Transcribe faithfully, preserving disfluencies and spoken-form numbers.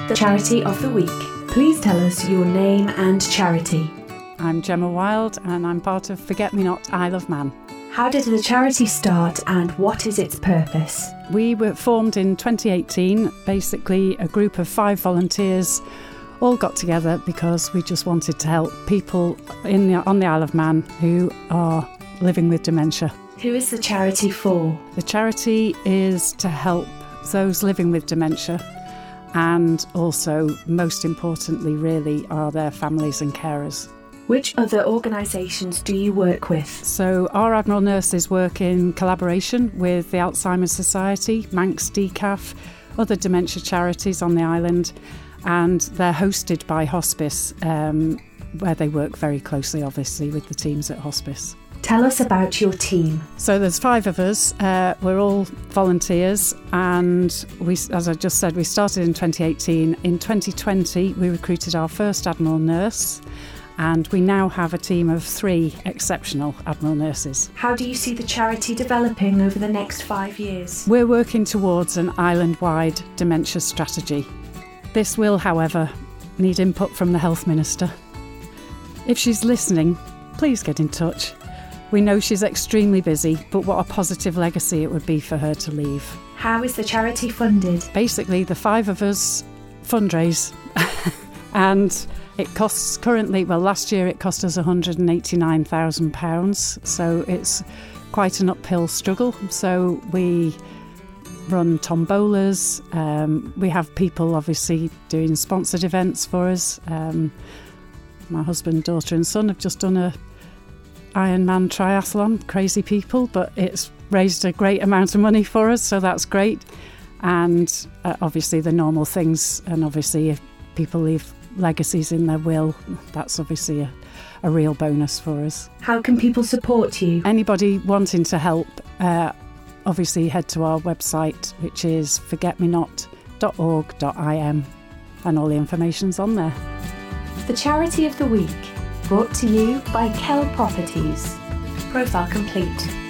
The Charity of the Week. Please tell us your name and charity. I'm Gemma Wild and I'm part of Forget Me Not Isle of Man. How did the charity start and what is its purpose? We were formed in twenty eighteen, basically a group of five volunteers all got together because we just wanted to help people in the, on the Isle of Man who are living with dementia. Who is the charity for? The charity is to help those living with dementia, and also, most importantly really, are their families and carers. Which other organisations do you work with? So our Admiral Nurses work in collaboration with the Alzheimer's Society, Manx D C A F, other dementia charities on the island, and they're hosted by Hospice, um, where they work very closely, obviously, with the teams at Hospice. Tell us about your team. So there's five of us. Uh, we're all volunteers, and we, as I just said, we started in twenty eighteen. In twenty twenty, we recruited our first Admiral Nurse, and we now have a team of three exceptional Admiral Nurses. How do you see the charity developing over the next five years? We're working towards an island-wide dementia strategy. This will, however, need input from the Health Minister. If she's listening, please get in touch. We know she's extremely busy, but what a positive legacy it would be for her to leave. How is the charity funded? Basically, the five of us fundraise, and it costs currently, well, last year it cost us one hundred eighty-nine thousand pounds, so it's quite an uphill struggle. So we run tombolas, um, we have people obviously doing sponsored events for us. Um, my husband, daughter and son have just done a Ironman triathlon, crazy people, but it's raised a great amount of money for us, so that's great. And uh, obviously the normal things, and obviously if people leave legacies in their will, that's obviously a, a real bonus for us. How can people support you? Anybody wanting to help, uh, obviously head to our website, which is forget me not dot org dot I M, and all the information's on there. The Charity of the Week, brought to you by Kell Properties. Profile complete.